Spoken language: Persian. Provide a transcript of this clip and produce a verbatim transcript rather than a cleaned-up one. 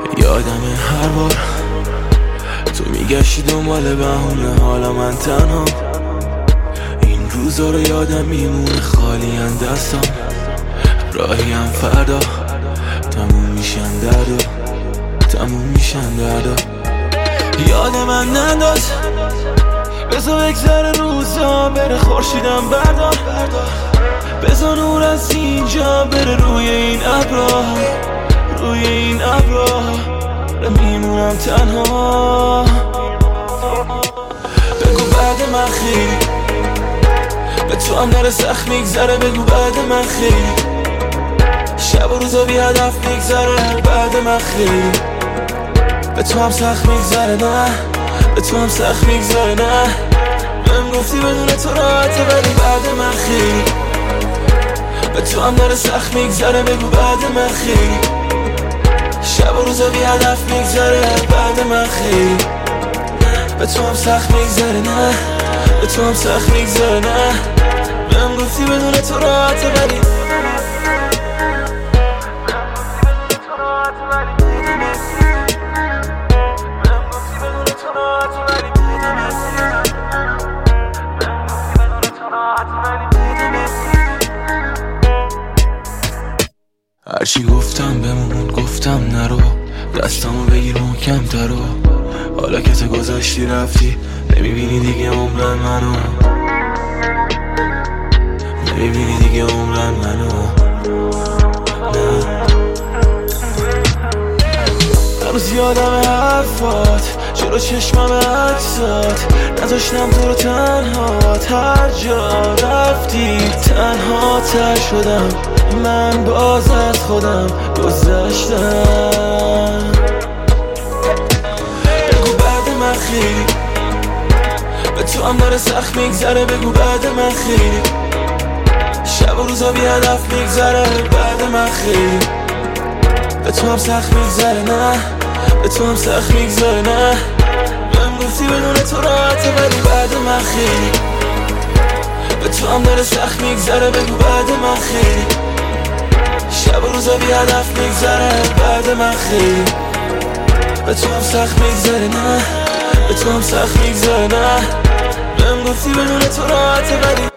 یادمه هر بار تو میگشتی دنبال بهونه، حالا من تنها. این روزا رو یادم میمونه خالی ان دستم، راهیم فردا تموم میشن دردا، تموم میشن دردا. یاد من ننداز، بذار بگذره روزا بره، خورشیدم بردار، بذار نور از اینجا بره روی این ابرا، روی این ابرا میمونم تنها. بگو بعد من خیلی به تو هم داره سخت میگذره، بگو بعد من خیلی شب و روزا بی هدف میگذره، بعد من خیلی به تو هم سخت میگذره، نه به تو هم سخت میگذره، نه بهم گفتی بدون تو راحته، ولی بعد من خیلی به تو هم داره سخت میگذره، بگو بعد من خیلی شب و روزا بی هدف میگذره، بعد من خیلی به تو هم سخت میگذره، نه به تو هم سخت میگذره، نه بهم گفتی بدون تو راحته، ولی هرچی گفتم بمون، گفتم نرو، دستامو بگیر محکم ترو، حالا که تو گذاشتی رفتی نمیبینی دیگه عمرن منو، نمیبینی دیگه عمرن منو، نه هنوز یادم حرفات، جلو چشمم عکسات، نذاشتم تو رو تنهات، هر جا رفتی تنها تر شدم، من باز از خودم گذشتم. بگو بعد من خیلی به تو هم داره سخت میگذره، بگو بعد من خیلی شب و روزا بی هدف میگذره، بعد من خیلی به تو هم سخت میگذره، نه به تو هم سخت میگذره، نه بهم گفتی بدون تو راحته، ولی بعد من خیلی به تو هم داره سخت میگذره، بگو بعد من خیلی شب و روزا بی هدف میگذره، بعد من خیلی به تو هم سخت میگذره، نه به تو هم سخت میگذره، نه بهم گفتی بدون تو راحته، ولی